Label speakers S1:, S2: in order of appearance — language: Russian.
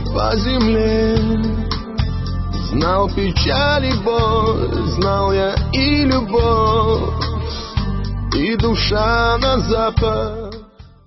S1: по земле. Знал печаль и боль, знал я и любовь, и душа на запад